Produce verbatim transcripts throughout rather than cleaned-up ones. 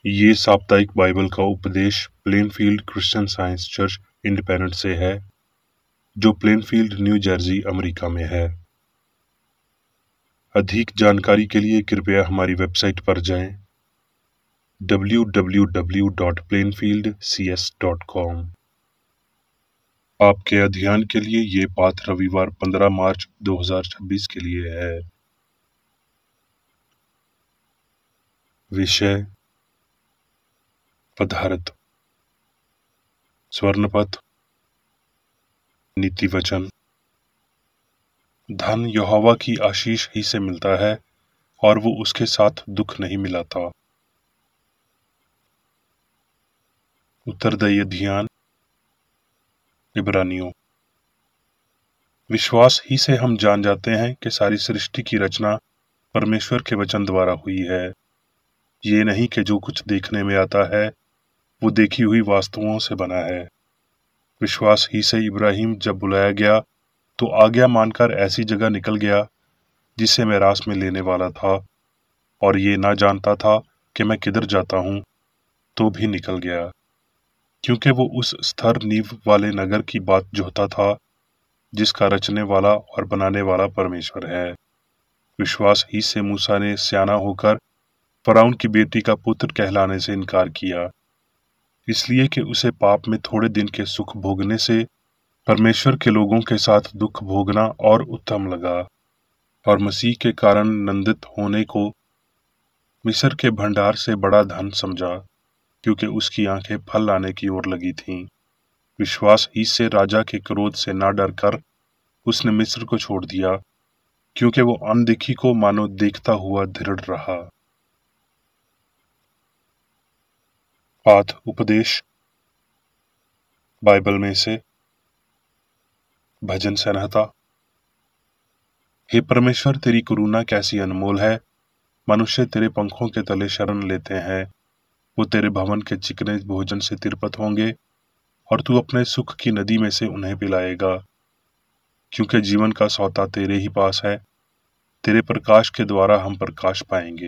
ये साप्ताहिक बाइबल का उपदेश Plainfield Christian Science church independent से है, जो प्लेनफील्ड, न्यू जर्सी, अमेरिका में है। अधिक जानकारी के लिए कृपया हमारी वेबसाइट पर जाएं W W W dot Plainfield C S dot com. आपके अध्ययन के लिए ये पाठ रविवार पंद्रह मार्च दो हज़ार छब्बीस के लिए है। विषय पदार्थ, स्वर्णपथ, नीति वचन। धन यहोवा की आशीष ही से मिलता है और वो उसके साथ दुख नहीं मिलाता। उत्तरदायी ध्यान। इब्रानियों। विश्वास ही से हम जान जाते हैं कि सारी सृष्टि की रचना परमेश्वर के वचन द्वारा हुई है। ये नहीं कि जो कुछ देखने में आता है वो देखी हुई वस्तुओं से बना है। विश्वास ही से इब्राहिम जब बुलाया गया तो आज्ञा मानकर ऐसी जगह निकल गया जिसे मैं रास में लेने वाला था, और ये ना जानता था कि मैं किधर जाता हूँ, तो भी निकल गया, क्योंकि वो उस स्थिर नींव वाले नगर की बात जोहता था जिसका रचने वाला और बनाने वाला परमेश्वर है। विश्वास ही से मूसा ने स्याना होकर फराउन की बेटी का पुत्र कहलाने से इनकार किया, इसलिए कि उसे पाप में थोड़े दिन के सुख भोगने से परमेश्वर के लोगों के साथ दुख भोगना और उत्तम लगा, और मसीह के कारण नंदित होने को मिस्र के भंडार से बड़ा धन समझा, क्योंकि उसकी आंखें फल लाने की ओर लगी थीं। विश्वास ही से राजा के क्रोध से ना डरकर उसने मिस्र को छोड़ दिया, क्योंकि वो अनदेखी को मानो देखता हुआ दृढ़ रहा। पाठ उपदेश बाइबल में से भजन संहिता। हे परमेश्वर, तेरी करुणा कैसी अनमोल है। मनुष्य तेरे पंखों के तले शरण लेते हैं। वो तेरे भवन के चिकने भोजन से तिरपत होंगे, और तू अपने सुख की नदी में से उन्हें पिलाएगा, क्योंकि जीवन का सौता तेरे ही पास है। तेरे प्रकाश के द्वारा हम प्रकाश पाएंगे।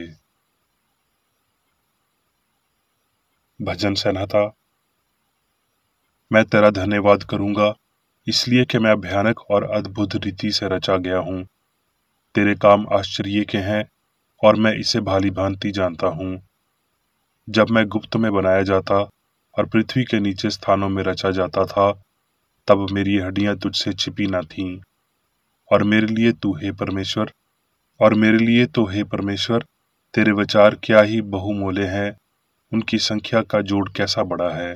भजन संहिता। मैं तेरा धन्यवाद करूंगा, इसलिए कि मैं भयानक और अद्भुत रीति से रचा गया हूँ। तेरे काम आश्चर्य के हैं और मैं इसे भाली भांति जानता हूँ। जब मैं गुप्त में बनाया जाता और पृथ्वी के नीचे स्थानों में रचा जाता था, तब मेरी हड्डियां तुझसे छिपी न थीं। और मेरे लिए तू हे परमेश्वर और मेरे लिए तो हे परमेश्वर तेरे विचार क्या ही बहुमोले हैं, उनकी संख्या का जोड़ कैसा बड़ा है।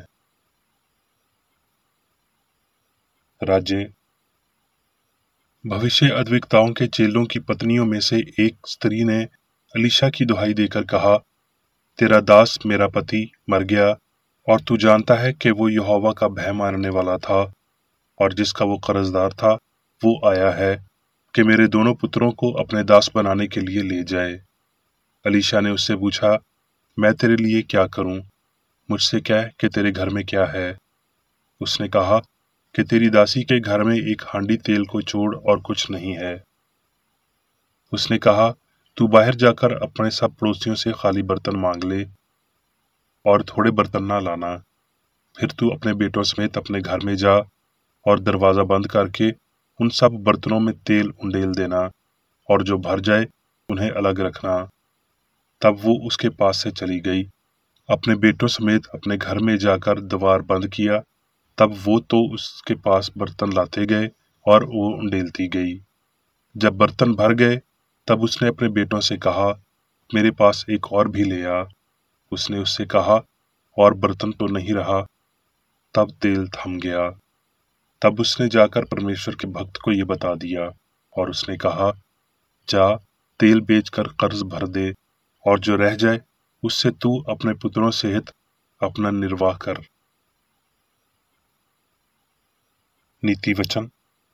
राज्य। भविष्य अद्विकताओं के चेलों की पत्नियों में से एक स्त्री ने अलीशा की दुहाई देकर कहा, तेरा दास मेरा पति मर गया, और तू जानता है कि वो यहोवा का भय मानने वाला था, और जिसका वो कर्जदार था वो आया है कि मेरे दोनों पुत्रों को अपने दास बनाने के लिए ले जाए। अलीशा ने उससे पूछा, मैं तेरे लिए क्या करूं? मुझसे कह कि तेरे घर में क्या है। उसने कहा कि तेरी दासी के घर में एक हांडी तेल को छोड़ और कुछ नहीं है। उसने कहा, तू बाहर जाकर अपने सब पड़ोसियों से खाली बर्तन मांग ले और थोड़े बर्तन ना लाना। फिर तू अपने बेटों समेत अपने घर में जा और दरवाजा बंद करके उन सब बर्तनों में तेल उंडेल देना, और जो भर जाए उन्हें अलग रखना। तब वो उसके पास से चली गई, अपने बेटों समेत अपने घर में जाकर द्वार बंद किया। तब वो तो उसके पास बर्तन लाते गए और वो उंडेलती गई। जब बर्तन भर गए तब उसने अपने बेटों से कहा, मेरे पास एक और भी ले आ। उसने उससे कहा, और बर्तन तो नहीं रहा। तब तेल थम गया। तब उसने जाकर परमेश्वर के भक्त को ये बता दिया, और उसने कहा, जा तेल बेचकर कर्ज भर दे, और जो रह जाए उससे तू अपने पुत्रों सहित अपना निर्वाह कर। नीति वचन।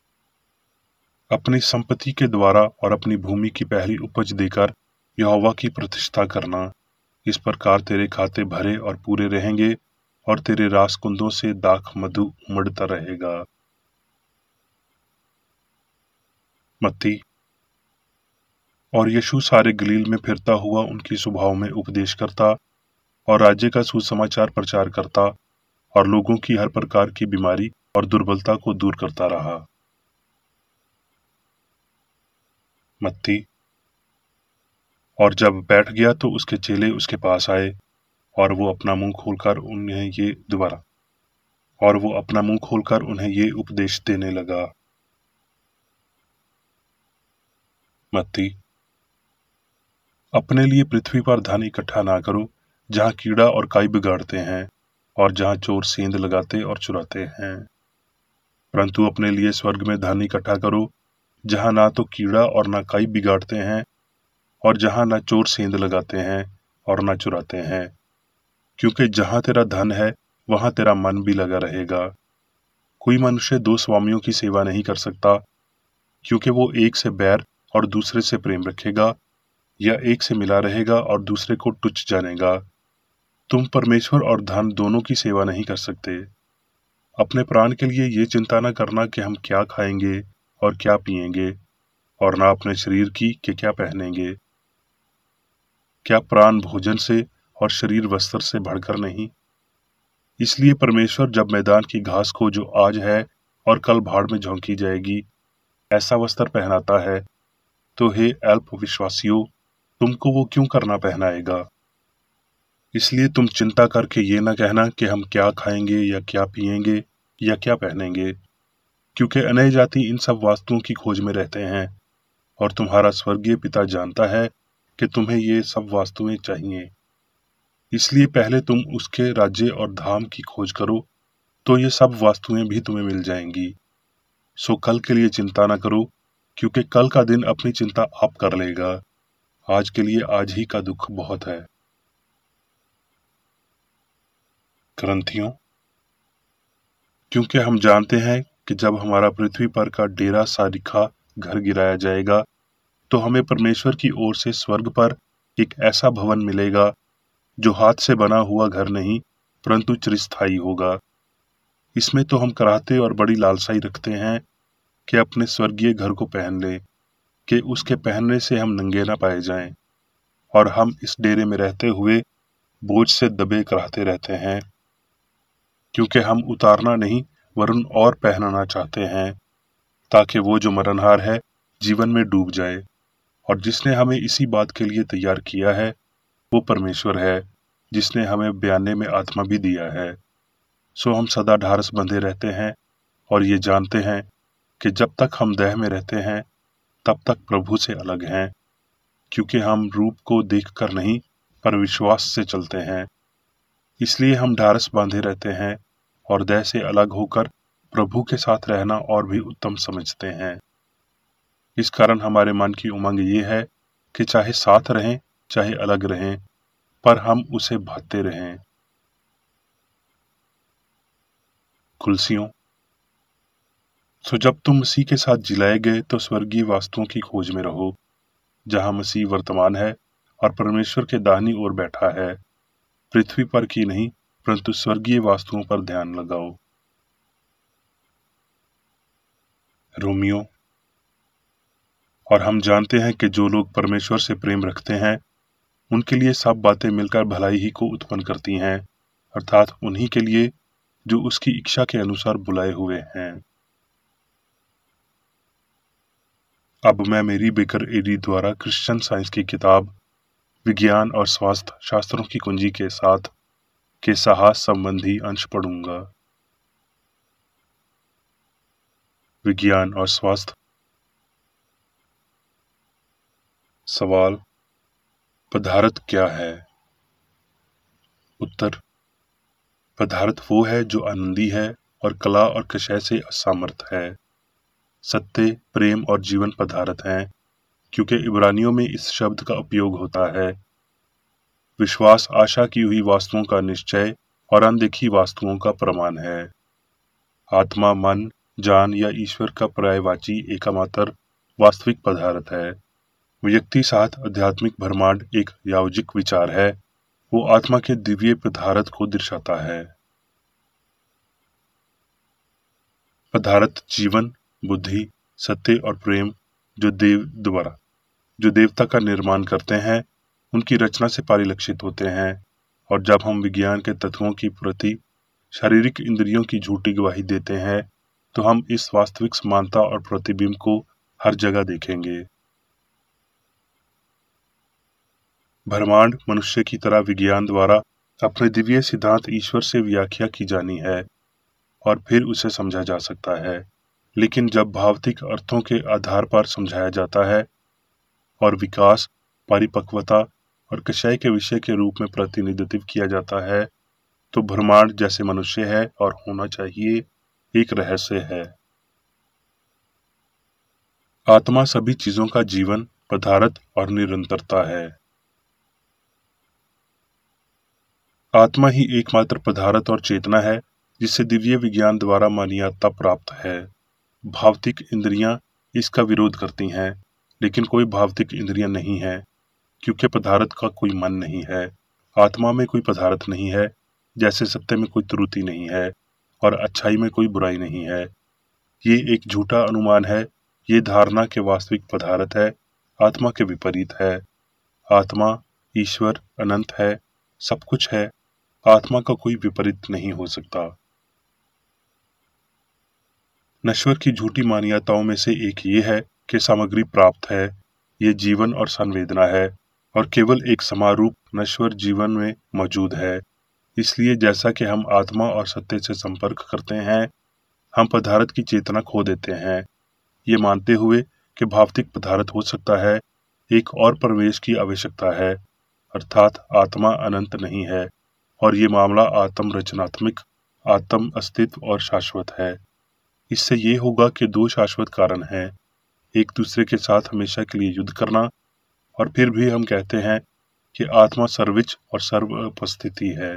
अपनी संपत्ति के द्वारा और अपनी भूमि की पहली उपज देकर यहोवा की प्रतिष्ठा करना। इस प्रकार तेरे खाते भरे और पूरे रहेंगे, और तेरे रासकुंदों से दाख मधु उमड़ता रहेगा। मत्ती। और यीशु सारे गलील में फिरता हुआ उनकी सभाओं में उपदेश करता और राज्य का सुसमाचार प्रचार करता और लोगों की हर प्रकार की बीमारी और दुर्बलता को दूर करता रहा। मत्ती। और जब बैठ गया तो उसके चेले उसके पास आए और वो अपना मुंह खोलकर उन्हें ये दोबारा और वो अपना मुंह खोलकर उन्हें ये उपदेश देने लगा। मत्ती। अपने लिए पृथ्वी पर धन इकट्ठा ना करो, जहाँ कीड़ा और काई बिगाड़ते हैं और जहाँ चोर सेंध लगाते और चुराते हैं, परंतु अपने लिए स्वर्ग में धन इकट्ठा करो, जहाँ ना तो कीड़ा और ना काई बिगाड़ते हैं और जहाँ ना चोर सेंध लगाते हैं और ना चुराते हैं, क्योंकि जहाँ तेरा धन है वहाँ तेरा मन भी लगा रहेगा। कोई मनुष्य दो स्वामियों की सेवा नहीं कर सकता, क्योंकि वो एक से बैर और दूसरे से प्रेम रखेगा, या एक से मिला रहेगा और दूसरे को तुच्छ जानेगा। तुम परमेश्वर और धन दोनों की सेवा नहीं कर सकते। अपने प्राण के लिए ये चिंता न करना कि हम क्या खाएंगे और क्या पिएंगे, और ना अपने शरीर की कि क्या पहनेंगे। क्या प्राण भोजन से और शरीर वस्त्र से बढ़कर नहीं? इसलिए परमेश्वर जब मैदान की घास को जो आज है और कल भाड़ में झोंकी जाएगी ऐसा वस्त्र पहनाता है, तो हे अल्प विश्वासियों, तुमको वो क्यों करना पहनाएगा? इसलिए तुम चिंता करके ये न कहना कि हम क्या खाएंगे या क्या पिएंगे या क्या पहनेंगे, क्योंकि अनय जाति इन सब वस्तुओं की खोज में रहते हैं, और तुम्हारा स्वर्गीय पिता जानता है कि तुम्हें ये सब वस्तुएं चाहिए। इसलिए पहले तुम उसके राज्य और धाम की खोज करो, तो ये सब वस्तुएं भी तुम्हें मिल जाएंगी। सो कल के लिए चिंता न करो, क्योंकि कल का दिन अपनी चिंता आप कर लेगा। आज के लिए आज ही का दुख बहुत है। ग्रंथियों, क्योंकि हम जानते हैं कि जब हमारा पृथ्वी पर का डेरा सारिखा घर गिराया जाएगा, तो हमें परमेश्वर की ओर से स्वर्ग पर एक ऐसा भवन मिलेगा जो हाथ से बना हुआ घर नहीं, परंतु चिरस्थायी होगा। इसमें तो हम कराहते और बड़ी लालसाई रखते हैं कि अपने स्वर्गीय घर को पहन ले, कि उसके पहनने से हम नंगे न पाए जाएं, और हम इस डेरे में रहते हुए बोझ से दबे कराहते रहते हैं, क्योंकि हम उतारना नहीं वरन और पहनना चाहते हैं, ताकि वो जो मरनहार है जीवन में डूब जाए। और जिसने हमें इसी बात के लिए तैयार किया है वो परमेश्वर है, जिसने हमें बयाने में आत्मा भी दिया है। सो हम सदा ढारस बंधे रहते हैं और ये जानते हैं कि जब तक हम देह में रहते हैं तब तक प्रभु से अलग हैं, क्योंकि हम रूप को देखकर नहीं पर विश्वास से चलते हैं। इसलिए हम ढारस बांधे रहते हैं और देह से अलग होकर प्रभु के साथ रहना और भी उत्तम समझते हैं। इस कारण हमारे मन की उमंग ये है कि चाहे साथ रहें चाहे अलग रहें, पर हम उसे भाते रहें। कुलसियों, सो जब तुम मसीह के साथ जिलाए गए तो स्वर्गीय वस्तुओं की खोज में रहो, जहां मसीह वर्तमान है और परमेश्वर के दाहिनी ओर बैठा है। पृथ्वी पर की नहीं परंतु स्वर्गीय वस्तुओं पर ध्यान लगाओ। रोमियो, और हम जानते हैं कि जो लोग परमेश्वर से प्रेम रखते हैं उनके लिए सब बातें मिलकर भलाई ही को उत्पन्न करती हैं, अर्थात उन्हीं के लिए जो उसकी इच्छा के अनुसार बुलाए हुए हैं। अब मैं मेरी बेकर एडी द्वारा क्रिश्चियन साइंस की किताब विज्ञान और स्वास्थ्य शास्त्रों की कुंजी के साथ के साहस संबंधी अंश पढ़ूंगा। विज्ञान और स्वास्थ्य। सवाल, पदार्थ क्या है? उत्तर, पदार्थ वो है जो आनंदी है और कला और कषय से असामर्थ है। सत्य, प्रेम और जीवन पदार्थ हैं, क्योंकि इब्रानियों में इस शब्द का उपयोग होता है। विश्वास आशा की हुई वस्तुओं का निश्चय और अनदेखी वस्तुओं का प्रमाण है। आत्मा, मन, जान या ईश्वर का पर्यायवाची एकमात्र वास्तविक पदार्थ है। व्यक्ति साथ आध्यात्मिक ब्रह्मांड एक यावजिक विचार है, वो आत्मा के दिव्य पदार्थ को दर्शाता है। पदार्थ जीवन, बुद्धि, सत्य और प्रेम जो देव द्वारा जो देवता का निर्माण करते हैं उनकी रचना से परिलक्षित होते हैं और जब हम विज्ञान के तत्वों की प्रति शारीरिक इंद्रियों की झूठी गवाही देते हैं तो हम इस वास्तविक समानता और प्रतिबिंब को हर जगह देखेंगे। ब्रह्मांड मनुष्य की तरह विज्ञान द्वारा अपने दिव्य सिद्धांत ईश्वर से व्याख्या की जानी है और फिर उसे समझा जा सकता है, लेकिन जब भौतिक अर्थों के आधार पर समझाया जाता है और विकास, परिपक्वता और क्षय के विषय के रूप में प्रतिनिधित्व किया जाता है तो ब्रह्मांड जैसे मनुष्य है और होना चाहिए एक रहस्य है। आत्मा सभी चीजों का जीवन, पदार्थ और निरंतरता है। आत्मा ही एकमात्र पदार्थ और चेतना है जिससे दिव्य विज्ञान द्वारा मान्यता प्राप्त है। भौतिक इंद्रियां इसका विरोध करती हैं, लेकिन कोई भौतिक इंद्रियां नहीं है क्योंकि पदार्थ का कोई मन नहीं है। आत्मा में कोई पदार्थ नहीं है, जैसे सत्य में कोई त्रुटि नहीं है और अच्छाई में कोई बुराई नहीं है। ये एक झूठा अनुमान है। ये धारणा के वास्तविक पदार्थ है आत्मा के विपरीत है। आत्मा, ईश्वर, अनंत है, सब कुछ है। आत्मा का कोई विपरीत नहीं हो सकता। नश्वर की झूठी मान्यताओं में से एक ये है कि सामग्री प्राप्त है, ये जीवन और संवेदना है और केवल एक समारूप नश्वर जीवन में मौजूद है। इसलिए जैसा कि हम आत्मा और सत्य से संपर्क करते हैं, हम पदार्थ की चेतना खो देते हैं, ये मानते हुए कि भौतिक पदार्थ हो सकता है। एक और प्रवेश की आवश्यकता है, अर्थात आत्मा अनंत नहीं है और ये मामला आत्म रचनात्मक, आत्म अस्तित्व और शाश्वत है। इससे ये होगा कि दो शाश्वत कारण हैं, एक दूसरे के साथ हमेशा के लिए युद्ध करना, और फिर भी हम कहते हैं कि आत्मा सर्वोच्च और सर्व उपस्थिति है।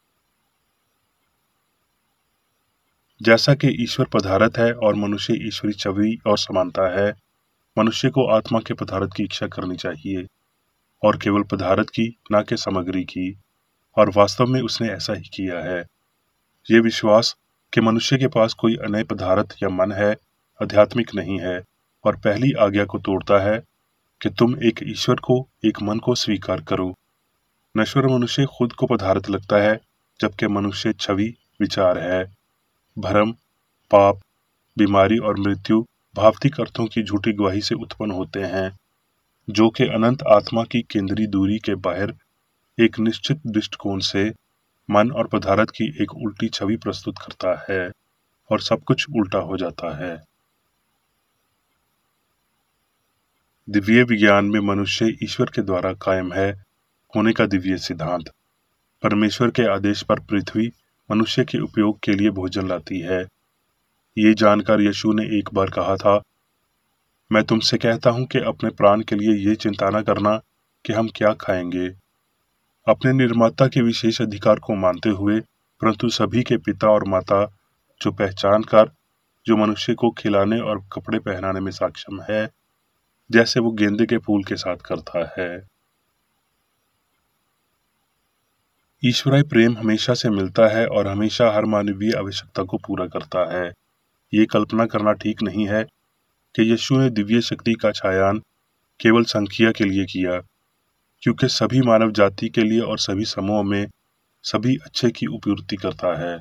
जैसा कि ईश्वर पदार्थ है और मनुष्य ईश्वरी छवि और समानता है, मनुष्य को आत्मा के पदार्थ की इच्छा करनी चाहिए और केवल पदार्थ की, न कि सामग्री की, और वास्तव में उसने ऐसा ही किया है। ये विश्वास कि मनुष्य के पास कोई अन्य पदार्थ या मन है आध्यात्मिक नहीं है और पहली आज्ञा को तोड़ता है कि तुम एक ईश्वर को, एक मन को स्वीकार करो। नश्वर मनुष्य खुद को पदार्थ लगता है, जबकि मनुष्य छवि, विचार है। भ्रम, पाप, बीमारी और मृत्यु भौतिक अर्थों की झूठी गवाही से उत्पन्न होते हैं, जो कि अनंत आत्मा की केंद्रीय दूरी के बाहर एक निश्चित दृष्टिकोण से मन और पदार्थ की एक उल्टी छवि प्रस्तुत करता है और सब कुछ उल्टा हो जाता है। दिव्य विज्ञान में मनुष्य ईश्वर के द्वारा कायम है होने का दिव्य सिद्धांत। परमेश्वर के आदेश पर पृथ्वी मनुष्य के उपयोग के लिए भोजन लाती है। ये जानकर यीशु ने एक बार कहा था, मैं तुमसे कहता हूं कि अपने प्राण के लिए ये चिंता न करना कि हम क्या खाएंगे। अपने निर्माता के विशेष अधिकार को मानते हुए, परंतु सभी के पिता और माता जो पहचान कर, जो मनुष्य को खिलाने और कपड़े पहनाने में सक्षम है, जैसे वो गेंदे के फूल के साथ करता है। ईश्वरीय प्रेम हमेशा से मिलता है और हमेशा हर मानवीय आवश्यकता को पूरा करता है। ये कल्पना करना ठीक नहीं है कि यीशु ने दिव्य शक्ति का छायान केवल संख्या के लिए किया, क्योंकि सभी मानव जाति के लिए और सभी समूहों में सभी अच्छे की उपपूर्ति करता है।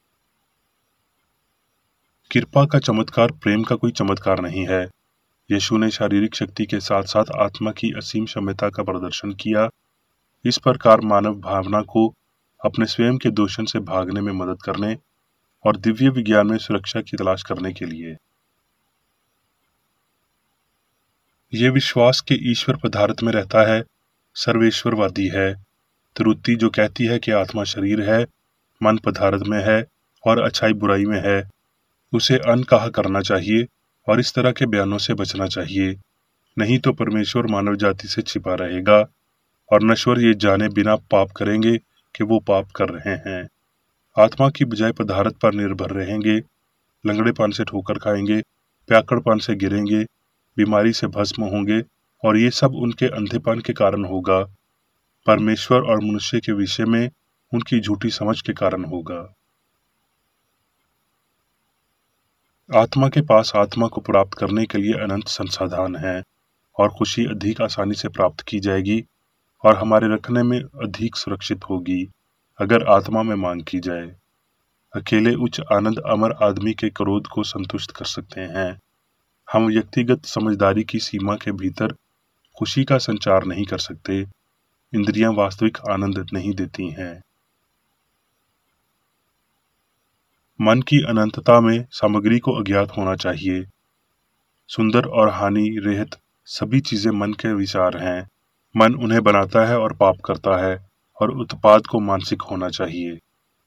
कृपा का चमत्कार प्रेम का कोई चमत्कार नहीं है। यीशु ने शारीरिक शक्ति के साथ साथ आत्मा की असीम क्षमता का प्रदर्शन किया, इस प्रकार मानव भावना को अपने स्वयं के दोषण से भागने में मदद करने और दिव्य विज्ञान में सुरक्षा की तलाश करने के लिए। ये विश्वास कि ईश्वर पदार्थ में रहता है सर्वेश्वरवादी है। त्रुटि जो कहती है कि आत्मा शरीर है, मन पदार्थ में है और अच्छाई बुराई में है, उसे अनकहा करना चाहिए और इस तरह के बयानों से बचना चाहिए। नहीं तो परमेश्वर मानव जाति से छिपा रहेगा और नश्वर ये जाने बिना पाप करेंगे कि वो पाप कर रहे हैं। आत्मा की बजाय पदार्थ पर निर्भर रहेंगे, लंगड़ेपन से ठोकर खाएंगे, प्याकड़पन से गिरेंगे, बीमारी से भस्म होंगे और ये सब उनके अंधेपन के कारण होगा। परमेश्वर और मनुष्य के विषय में उनकी झूठी समझ के कारण होगा। आत्मा के पास आत्मा को प्राप्त करने के लिए अनंत संसाधन है और खुशी अधिक आसानी से प्राप्त की जाएगी और हमारे रखने में अधिक सुरक्षित होगी। अगर आत्मा में मांग की जाए। अकेले उच्च आनंद अमर आदमी के क्रोध को संतुष्ट कर सकते हैं। हम व्यक्तिगत समझदारी की सीमा के भीतर खुशी का संचार नहीं कर सकते। इंद्रियां वास्तविक आनंद नहीं देती हैं। मन की अनंतता में सामग्री को अज्ञात होना चाहिए। सुंदर और हानि रहित सभी चीजें मन के विचार हैं। मन उन्हें बनाता है और पाप करता है, और उत्पाद को मानसिक होना चाहिए।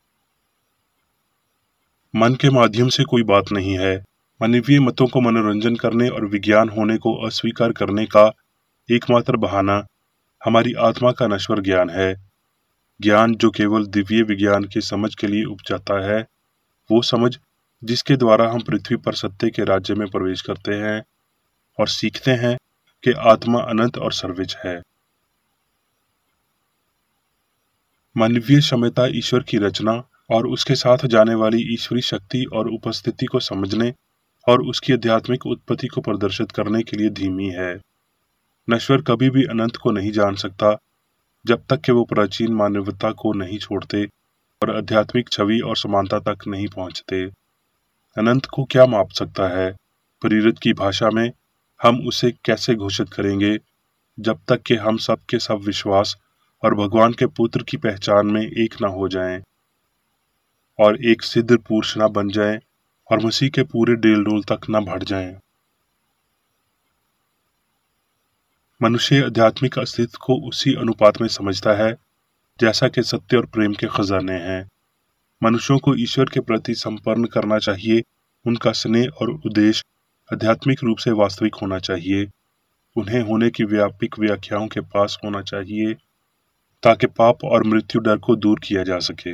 मन के माध्यम से कोई बात नहीं है। मानवीय मतों को मनोरंजन करने और विज्ञान होने को अस्वीकार करने का एकमात्र बहाना हमारी आत्मा का नश्वर ज्ञान है। ज्ञान जो केवल दिव्य विज्ञान की समझ के लिए उपजाता है, वो समझ जिसके द्वारा हम पृथ्वी पर सत्य के राज्य में प्रवेश करते हैं और सीखते हैं कि आत्मा अनंत और सर्वोच्च है। मानवीय क्षमता ईश्वर की रचना और उसके साथ जाने वाली ईश्वरी शक्ति और उपस्थिति को समझने और उसकी आध्यात्मिक उत्पत्ति को प्रदर्शित करने के लिए धीमी है। नश्वर कभी भी अनंत को नहीं जान सकता जब तक कि वो प्राचीन मानवता को नहीं छोड़ते और आध्यात्मिक छवि और समानता तक नहीं पहुंचते। अनंत को क्या माप सकता है? प्रेरित की भाषा में हम उसे कैसे घोषित करेंगे जब तक कि हम सब के सब विश्वास और भगवान के पुत्र की पहचान में एक न हो जाएं और एक सिद्ध पुरुष न बन जाएं और मसीह के पूरे डेल डोल तक न बढ़ जाएं। मनुष्य आध्यात्मिक अस्तित्व को उसी अनुपात में समझता है जैसा कि सत्य और प्रेम के खजाने हैं। मनुष्यों को ईश्वर के प्रति संपन्न करना चाहिए। उनका स्नेह और उद्देश्य आध्यात्मिक रूप से वास्तविक होना चाहिए। उन्हें होने की व्यापक व्याख्याओं के पास होना चाहिए ताकि पाप और मृत्यु डर को दूर किया जा सके।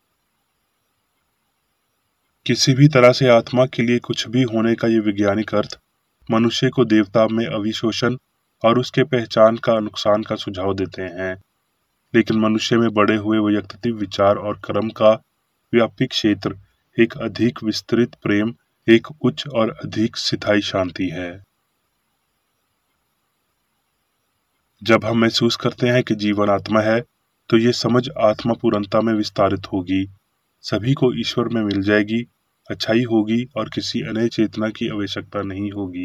किसी भी तरह से आत्मा के लिए कुछ भी होने का ये वैज्ञानिक अर्थ मनुष्य को देवता में अविशोषण और उसके पहचान का नुकसान का सुझाव देते हैं। लेकिन मनुष्य में बड़े हुए वैयक्तिक विचार और कर्म का व्यापक क्षेत्र एक अधिक विस्तृत प्रेम, एक उच्च और अधिक स्थायी शांति है। जब हम महसूस करते हैं कि जीवन आत्मा है, तो ये समझ आत्मा पूर्णता में विस्तारित होगी, सभी को ईश्वर में मिल जाएगी, अच्छाई होगी और किसी अन्य चेतना की आवश्यकता नहीं होगी।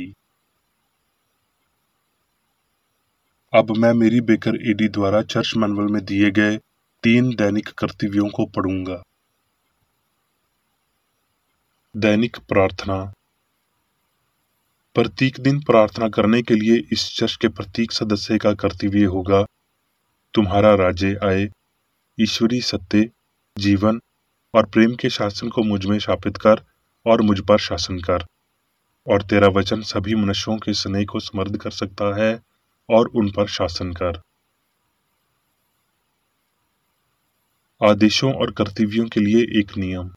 अब मैं मेरी बेकर एडी द्वारा चर्च मैनुअल में दिए गए तीन दैनिक कर्तव्यों को पढ़ूंगा। दैनिक प्रार्थना। प्रत्येक दिन प्रार्थना करने के लिए इस चर्च के प्रत्येक सदस्य का कर्तव्य होगा, तुम्हारा राज्य आए, ईश्वरी सत्य, जीवन और प्रेम के शासन को मुझ में स्थापित कर और मुझ पर शासन कर, और तेरा वचन सभी मनुष्यों के स्नेह को समृद्ध कर सकता है और उन पर शासन कर। आदेशों और कर्तव्यों के लिए एक नियम।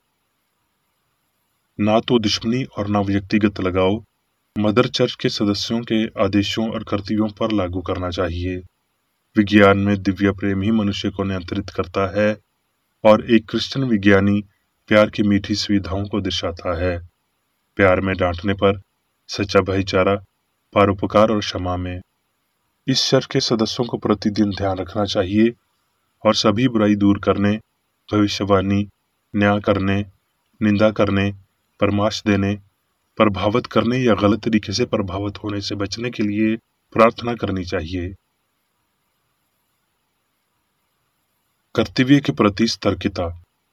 ना तो दुश्मनी और ना व्यक्तिगत लगाव मदर चर्च के सदस्यों के आदेशों और कर्तव्यों पर लागू करना चाहिए। विज्ञान में दिव्य प्रेम ही मनुष्य को नियंत्रित करता है और एक क्रिश्चियन विज्ञानी प्यार की मीठी सुविधाओं को दर्शाता है। प्यार में डांटने पर, सच्चा भाईचारा, परोपकार और क्षमा में। इस चर्च के सदस्यों को प्रतिदिन ध्यान रखना चाहिए और सभी बुराई दूर करने, भविष्यवाणी, न्याय करने, निंदा करने, परामर्श देने, प्रभावित करने या गलत तरीके से प्रभावित होने से बचने के लिए प्रार्थना करनी चाहिए। कर्तव्य के प्रति सतर्कता।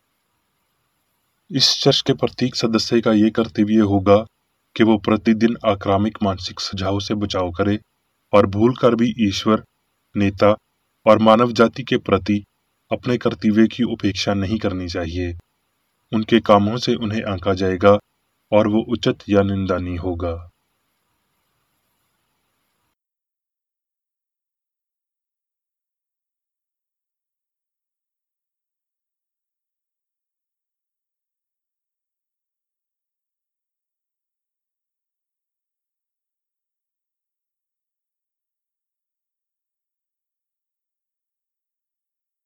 इस चर्च के प्रत्येक सदस्य का ये कर्तव्य होगा कि वो प्रतिदिन आक्रामक मानसिक सुझाव से बचाव करे और भूल कर भी ईश्वर, नेता और मानव जाति के प्रति अपने कर्तव्य की उपेक्षा नहीं करनी चाहिए। उनके कामों से उन्हें आंका जाएगा और वो उचित या निंदनीय होगा।